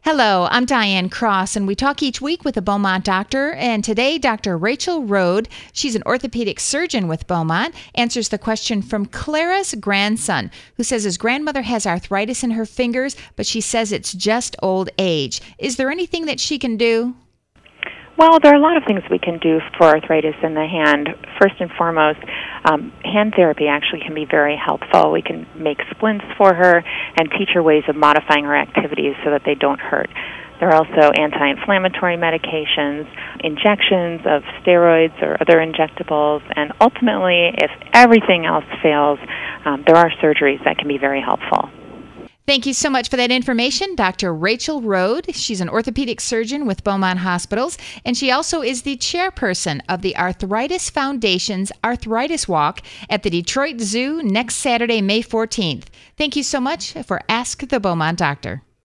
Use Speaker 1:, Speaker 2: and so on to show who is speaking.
Speaker 1: Hello, I'm Diane Cross, and we talk each week with a Beaumont doctor. And today, Dr. Rachel Rode, she's an orthopedic surgeon with Beaumont, answers the question from Clara's grandson, who says his grandmother has arthritis in her fingers, but she says it's just old age. Is there anything that she can do?
Speaker 2: Well, there are a lot of things we can do for arthritis in the hand. First and foremost, hand therapy actually can be very helpful. We can make splints for her and teach her ways of modifying her activities so that they don't hurt. There are also anti-inflammatory medications, injections of steroids or other injectables, and ultimately, if everything else fails, there are surgeries that can be very helpful.
Speaker 1: Thank you so much for that information, Dr. Rachel Rode. She's an orthopedic surgeon with Beaumont Hospitals, and she also is the chairperson of the Arthritis Foundation's Arthritis Walk at the Detroit Zoo next Saturday, May 14th. Thank you so much for Ask the Beaumont Doctor.